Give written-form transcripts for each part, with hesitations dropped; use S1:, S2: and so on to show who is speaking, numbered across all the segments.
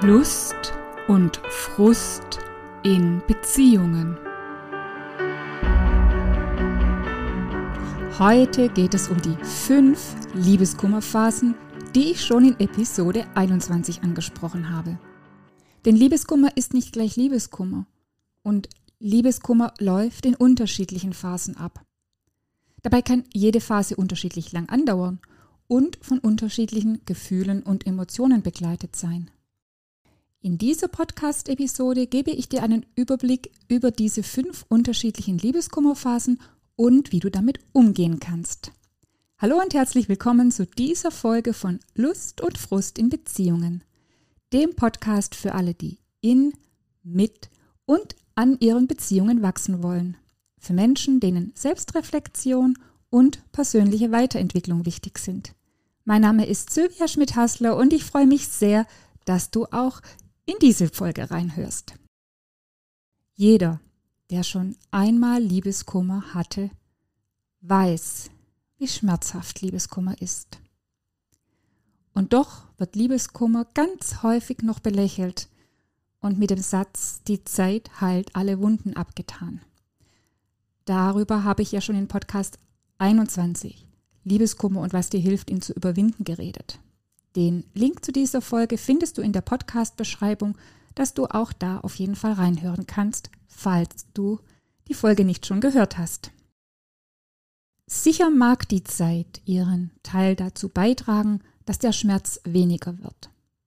S1: Lust und Frust in Beziehungen. Heute geht es um die 5 Liebeskummerphasen, die ich schon in Episode 21 angesprochen habe. Denn Liebeskummer ist nicht gleich Liebeskummer und Liebeskummer läuft in unterschiedlichen Phasen ab. Dabei kann jede Phase unterschiedlich lang andauern und von unterschiedlichen Gefühlen und Emotionen begleitet sein. In dieser Podcast-Episode gebe ich dir einen Überblick über diese 5 unterschiedlichen Liebeskummerphasen und wie du damit umgehen kannst. Hallo und herzlich willkommen zu dieser Folge von Lust und Frust in Beziehungen, dem Podcast für alle, die in, mit und an ihren Beziehungen wachsen wollen. Für Menschen, denen Selbstreflexion und persönliche Weiterentwicklung wichtig sind. Mein Name ist Sylvia Schmidt-Hassler und ich freue mich sehr, dass du auch in diese Folge reinhörst. Jeder, der schon einmal Liebeskummer hatte, weiß, wie schmerzhaft Liebeskummer ist. Und doch wird Liebeskummer ganz häufig noch belächelt und mit dem Satz, die Zeit heilt alle Wunden abgetan. Darüber habe ich ja schon in Podcast 21, Liebeskummer und was dir hilft, ihn zu überwinden, geredet. Den Link zu dieser Folge findest du in der Podcast-Beschreibung, dass du auch da auf jeden Fall reinhören kannst, falls du die Folge nicht schon gehört hast. Sicher mag die Zeit ihren Teil dazu beitragen, dass der Schmerz weniger wird.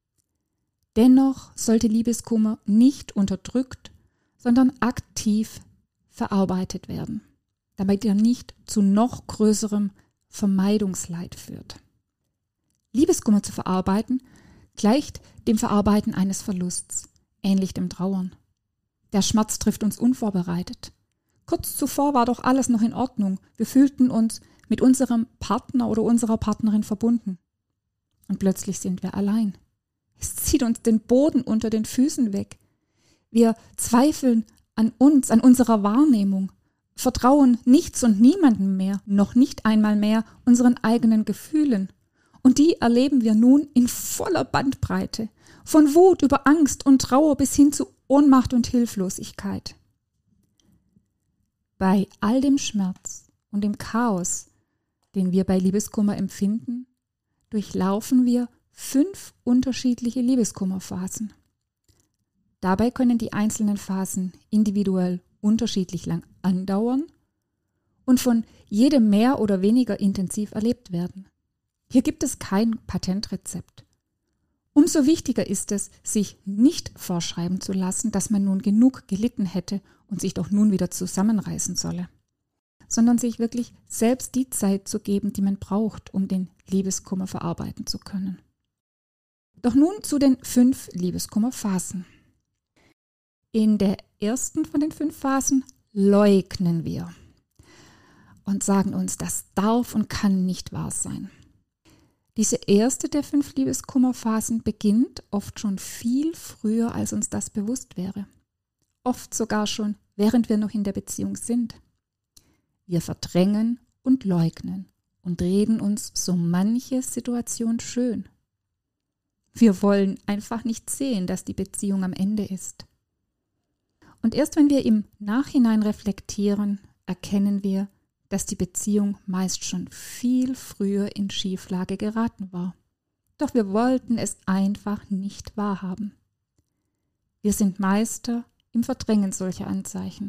S1: Dennoch sollte Liebeskummer nicht unterdrückt, sondern aktiv verarbeitet werden, damit er nicht zu noch größerem Vermeidungsleid führt. Liebeskummer zu verarbeiten gleicht dem Verarbeiten eines Verlusts, ähnlich dem Trauern. Der Schmerz trifft uns unvorbereitet. Kurz zuvor war doch alles noch in Ordnung. Wir fühlten uns mit unserem Partner oder unserer Partnerin verbunden. Und plötzlich sind wir allein. Es zieht uns den Boden unter den Füßen weg. Wir zweifeln an uns, an unserer Wahrnehmung, vertrauen nichts und niemandem mehr, noch nicht einmal mehr unseren eigenen Gefühlen. Und die erleben wir nun in voller Bandbreite, von Wut über Angst und Trauer bis hin zu Ohnmacht und Hilflosigkeit. Bei all dem Schmerz und dem Chaos, den wir bei Liebeskummer empfinden, durchlaufen wir 5 unterschiedliche Liebeskummerphasen. Dabei können die einzelnen Phasen individuell unterschiedlich lang andauern und von jedem mehr oder weniger intensiv erlebt werden. Hier gibt es kein Patentrezept. Umso wichtiger ist es, sich nicht vorschreiben zu lassen, dass man nun genug gelitten hätte und sich doch nun wieder zusammenreißen solle, sondern sich wirklich selbst die Zeit zu geben, die man braucht, um den Liebeskummer verarbeiten zu können. Doch nun zu den 5 Liebeskummerphasen. In der ersten von den 5 Phasen leugnen wir und sagen uns, das darf und kann nicht wahr sein. Diese erste der 5 Liebeskummerphasen beginnt oft schon viel früher, als uns das bewusst wäre. Oft sogar schon, während wir noch in der Beziehung sind. Wir verdrängen und leugnen und reden uns so manche Situation schön. Wir wollen einfach nicht sehen, dass die Beziehung am Ende ist. Und erst wenn wir im Nachhinein reflektieren, erkennen wir, dass die Beziehung meist schon viel früher in Schieflage geraten war. Doch wir wollten es einfach nicht wahrhaben. Wir sind Meister im Verdrängen solcher Anzeichen.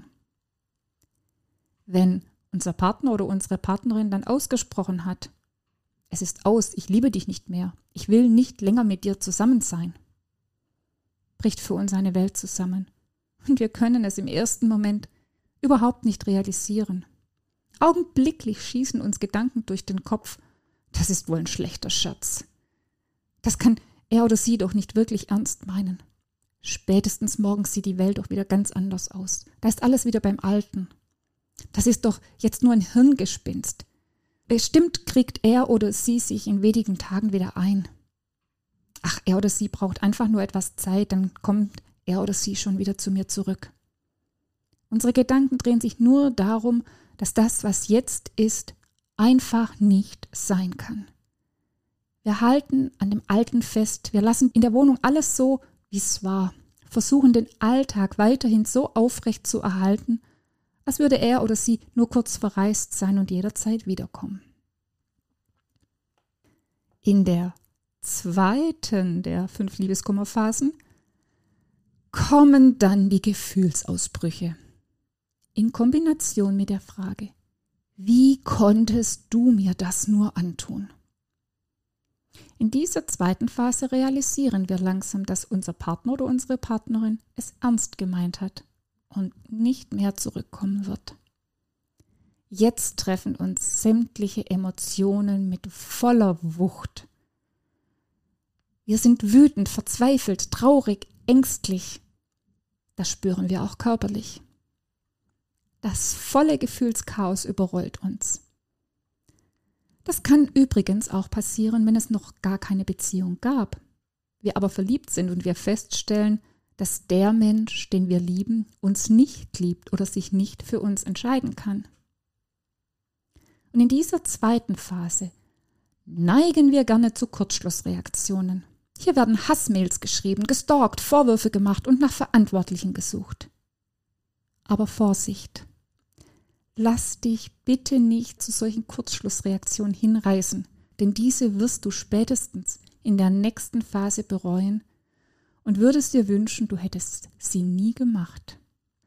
S1: Wenn unser Partner oder unsere Partnerin dann ausgesprochen hat, es ist aus, ich liebe dich nicht mehr, ich will nicht länger mit dir zusammen sein, bricht für uns eine Welt zusammen. Und wir können es im ersten Moment überhaupt nicht realisieren. Augenblicklich schießen uns Gedanken durch den Kopf, das ist wohl ein schlechter Scherz. Das kann er oder sie doch nicht wirklich ernst meinen. Spätestens morgens sieht die Welt doch wieder ganz anders aus. Da ist alles wieder beim Alten. Das ist doch jetzt nur ein Hirngespinst. Bestimmt kriegt er oder sie sich in wenigen Tagen wieder ein. Ach, er oder sie braucht einfach nur etwas Zeit, dann kommt er oder sie schon wieder zu mir zurück. Unsere Gedanken drehen sich nur darum, dass das, was jetzt ist, einfach nicht sein kann. Wir halten an dem Alten fest, wir lassen in der Wohnung alles so, wie wie es war, versuchen den Alltag weiterhin so aufrecht zu erhalten, als würde er oder sie nur kurz verreist sein und jederzeit wiederkommen. In der zweiten der 5 Liebeskummerphasen kommen dann die Gefühlsausbrüche in Kombination mit der Frage: Wie konntest du mir das nur antun? In dieser zweiten Phase realisieren wir langsam, dass unser Partner oder unsere Partnerin es ernst gemeint hat und nicht mehr zurückkommen wird. Jetzt treffen uns sämtliche Emotionen mit voller Wucht. Wir sind wütend, verzweifelt, traurig, ängstlich. Das spüren wir auch körperlich. Das volle Gefühlschaos überrollt uns. Das kann übrigens auch passieren, wenn es noch gar keine Beziehung gab. Wir aber verliebt sind und wir feststellen, dass der Mensch, den wir lieben, uns nicht liebt oder sich nicht für uns entscheiden kann. Und in dieser zweiten Phase neigen wir gerne zu Kurzschlussreaktionen. Hier werden Hassmails geschrieben, gestalkt, Vorwürfe gemacht und nach Verantwortlichen gesucht. Aber Vorsicht! Lass dich bitte nicht zu solchen Kurzschlussreaktionen hinreißen, denn diese wirst du spätestens in der nächsten Phase bereuen und würdest dir wünschen, du hättest sie nie gemacht.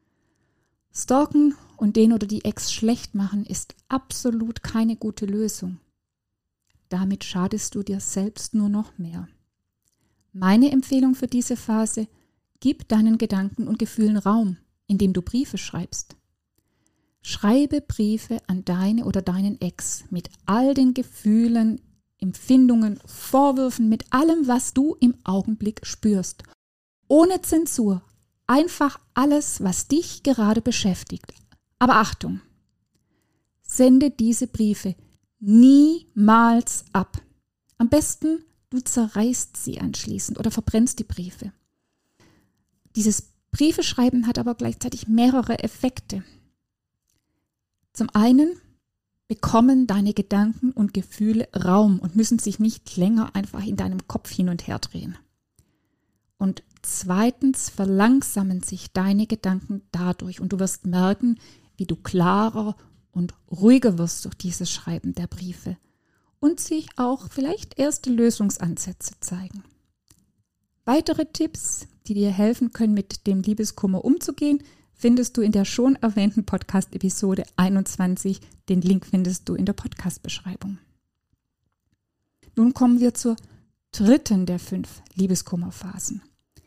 S1: Stalken und den oder die Ex schlecht machen ist absolut keine gute Lösung. Damit schadest du dir selbst nur noch mehr. Meine Empfehlung für diese Phase: Gib deinen Gedanken und Gefühlen Raum, indem du Briefe schreibst. Schreibe Briefe an deine oder deinen Ex mit all den Gefühlen, Empfindungen, Vorwürfen, mit allem, was du im Augenblick spürst. Ohne Zensur. Einfach alles, was dich gerade beschäftigt. Aber Achtung! Sende diese Briefe niemals ab. Am besten, du zerreißt sie anschließend oder verbrennst die Briefe. Dieses Briefeschreiben hat aber gleichzeitig mehrere Effekte. Zum einen bekommen deine Gedanken und Gefühle Raum und müssen sich nicht länger einfach in deinem Kopf hin und her drehen. Und zweitens verlangsamen sich deine Gedanken dadurch und du wirst merken, wie du klarer und ruhiger wirst durch dieses Schreiben der Briefe und sich auch vielleicht erste Lösungsansätze zeigen. Weitere Tipps, die dir helfen können, mit dem Liebeskummer umzugehen, findest du in der schon erwähnten Podcast-Episode 21. Den Link findest du in der Podcast-Beschreibung. Nun kommen wir zur dritten der 5 Liebeskummerphasen.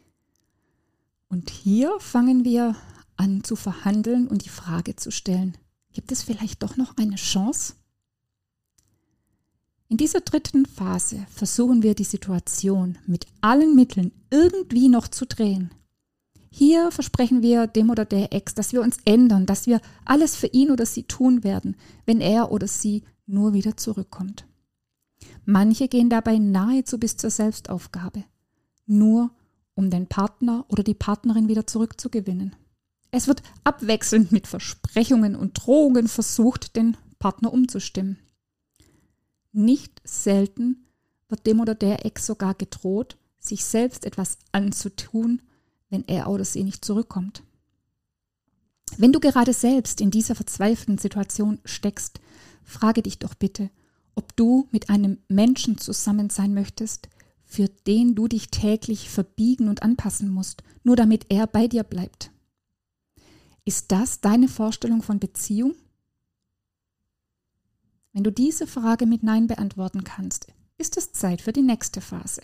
S1: Und hier fangen wir an zu verhandeln und die Frage zu stellen: Gibt es vielleicht doch noch eine Chance? In dieser dritten Phase versuchen wir die Situation mit allen Mitteln irgendwie noch zu drehen. Hier versprechen wir dem oder der Ex, dass wir uns ändern, dass wir alles für ihn oder sie tun werden, wenn er oder sie nur wieder zurückkommt. Manche gehen dabei nahezu bis zur Selbstaufgabe, nur um den Partner oder die Partnerin wieder zurückzugewinnen. Es wird abwechselnd mit Versprechungen und Drohungen versucht, den Partner umzustimmen. Nicht selten wird dem oder der Ex sogar gedroht, sich selbst etwas anzutun, wenn er oder sie nicht zurückkommt. Wenn du gerade selbst in dieser verzweifelten Situation steckst, frage dich doch bitte, ob du mit einem Menschen zusammen sein möchtest, für den du dich täglich verbiegen und anpassen musst, nur damit er bei dir bleibt. Ist das deine Vorstellung von Beziehung? Wenn du diese Frage mit Nein beantworten kannst, ist es Zeit für die nächste Phase.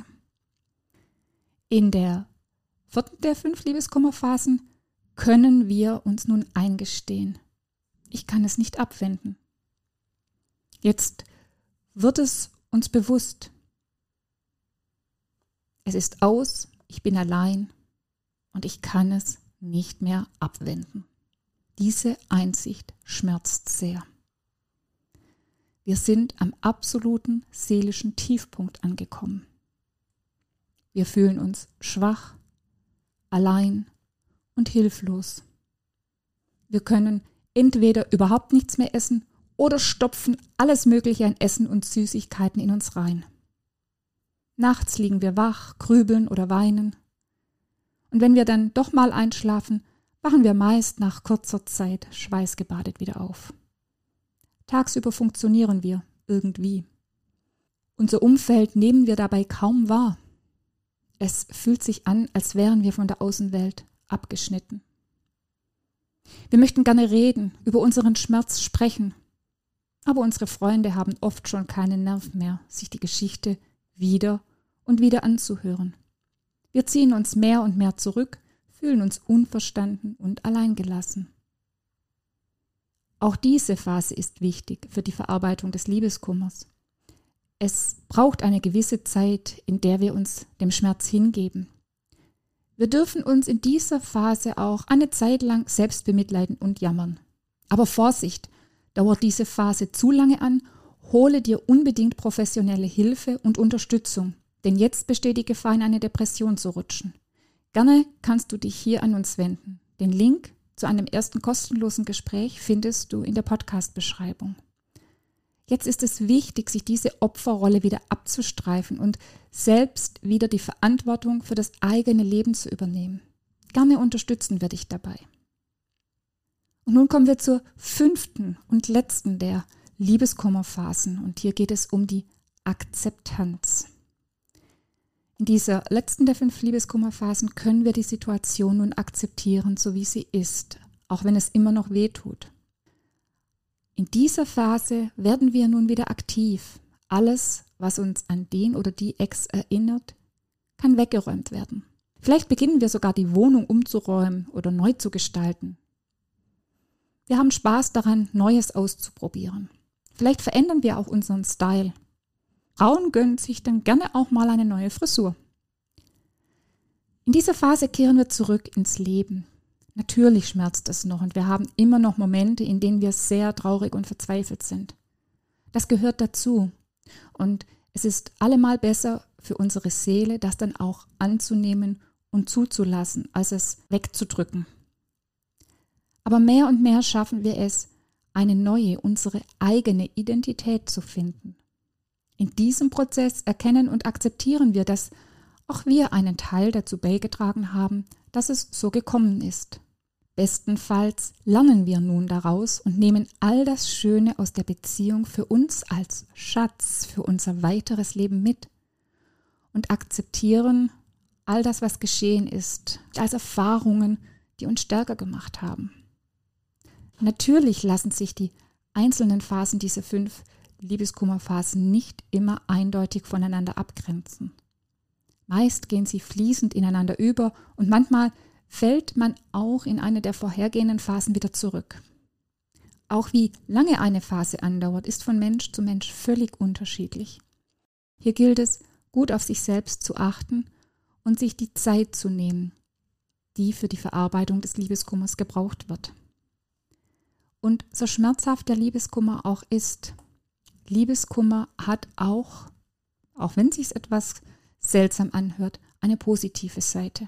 S1: In der 4. der 5 Liebeskummerphasen können wir uns nun eingestehen: Ich kann es nicht abwenden. Jetzt wird es uns bewusst. Es ist aus, ich bin allein und ich kann es nicht mehr abwenden. Diese Einsicht schmerzt sehr. Wir sind am absoluten seelischen Tiefpunkt angekommen. Wir fühlen uns schwach, allein und hilflos. Wir können entweder überhaupt nichts mehr essen oder stopfen alles Mögliche an Essen und Süßigkeiten in uns rein. Nachts liegen wir wach, grübeln oder weinen. Und wenn wir dann doch mal einschlafen, wachen wir meist nach kurzer Zeit schweißgebadet wieder auf. Tagsüber funktionieren wir irgendwie. Unser Umfeld nehmen wir dabei kaum wahr. Es fühlt sich an, als wären wir von der Außenwelt abgeschnitten. Wir möchten gerne reden, über unseren Schmerz sprechen, aber unsere Freunde haben oft schon keinen Nerv mehr, sich die Geschichte wieder und wieder anzuhören. Wir ziehen uns mehr und mehr zurück, fühlen uns unverstanden und alleingelassen. Auch diese Phase ist wichtig für die Verarbeitung des Liebeskummers. Es braucht eine gewisse Zeit, in der wir uns dem Schmerz hingeben. Wir dürfen uns in dieser Phase auch eine Zeit lang selbst bemitleiden und jammern. Aber Vorsicht, dauert diese Phase zu lange an, hole dir unbedingt professionelle Hilfe und Unterstützung, denn jetzt besteht die Gefahr, in eine Depression zu rutschen. Gerne kannst du dich hier an uns wenden. Den Link zu einem ersten kostenlosen Gespräch findest du in der Podcast-Beschreibung. Jetzt ist es wichtig, sich diese Opferrolle wieder abzustreifen und selbst wieder die Verantwortung für das eigene Leben zu übernehmen. Gerne unterstützen wir dich dabei. Und nun kommen wir zur 5. und letzten der Liebeskummerphasen und hier geht es um die Akzeptanz. In dieser letzten der 5 Liebeskummerphasen können wir die Situation nun akzeptieren, so wie sie ist, auch wenn es immer noch weh tut. In dieser Phase werden wir nun wieder aktiv. Alles, was uns an den oder die Ex erinnert, kann weggeräumt werden. Vielleicht beginnen wir sogar die Wohnung umzuräumen oder neu zu gestalten. Wir haben Spaß daran, Neues auszuprobieren. Vielleicht verändern wir auch unseren Style. Frauen gönnen sich dann gerne auch mal eine neue Frisur. In dieser Phase kehren wir zurück ins Leben. Natürlich schmerzt es noch und wir haben immer noch Momente, in denen wir sehr traurig und verzweifelt sind. Das gehört dazu und es ist allemal besser für unsere Seele, das dann auch anzunehmen und zuzulassen, als es wegzudrücken. Aber mehr und mehr schaffen wir es, eine neue, unsere eigene Identität zu finden. In diesem Prozess erkennen und akzeptieren wir, dass auch wir einen Teil dazu beigetragen haben, dass es so gekommen ist. Bestenfalls lernen wir nun daraus und nehmen all das Schöne aus der Beziehung für uns als Schatz für unser weiteres Leben mit und akzeptieren all das, was geschehen ist, als Erfahrungen, die uns stärker gemacht haben. Natürlich lassen sich die einzelnen Phasen dieser 5 Liebeskummerphasen nicht immer eindeutig voneinander abgrenzen. Meist gehen sie fließend ineinander über und manchmal fällt man auch in eine der vorhergehenden Phasen wieder zurück. Auch wie lange eine Phase andauert, ist von Mensch zu Mensch völlig unterschiedlich. Hier gilt es, gut auf sich selbst zu achten und sich die Zeit zu nehmen, die für die Verarbeitung des Liebeskummers gebraucht wird. Und so schmerzhaft der Liebeskummer auch ist, Liebeskummer hat auch wenn es sich etwas seltsam anhört, eine positive Seite.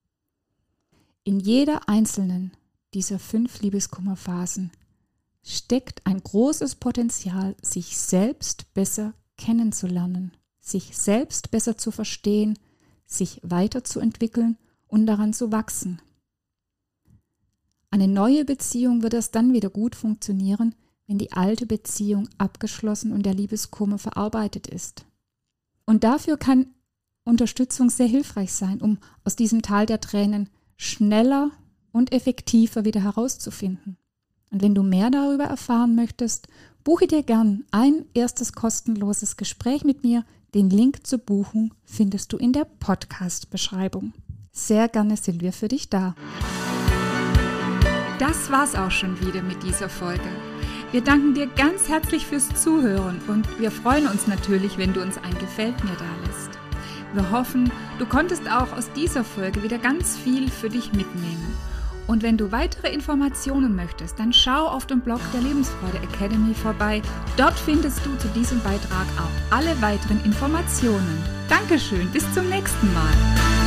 S1: In jeder einzelnen dieser 5 Liebeskummerphasen steckt ein großes Potenzial, sich selbst besser kennenzulernen, sich selbst besser zu verstehen, sich weiterzuentwickeln und daran zu wachsen. Eine neue Beziehung wird erst dann wieder gut funktionieren, wenn die alte Beziehung abgeschlossen und der Liebeskummer verarbeitet ist. Und dafür kann Unterstützung sehr hilfreich sein, um aus diesem Tal der Tränen schneller und effektiver wieder herauszufinden. Und wenn du mehr darüber erfahren möchtest, buche dir gern ein erstes kostenloses Gespräch mit mir. Den Link zur Buchung findest du in der Podcast-Beschreibung. Sehr gerne sind wir für dich da. Das war's auch schon wieder mit dieser Folge. Wir danken dir ganz herzlich fürs Zuhören und wir freuen uns natürlich, wenn du uns ein Gefällt mir dalässt. Wir hoffen, du konntest auch aus dieser Folge wieder ganz viel für dich mitnehmen. Und wenn du weitere Informationen möchtest, dann schau auf dem Blog der Lebensfreude Academy vorbei. Dort findest du zu diesem Beitrag auch alle weiteren Informationen. Dankeschön, bis zum nächsten Mal.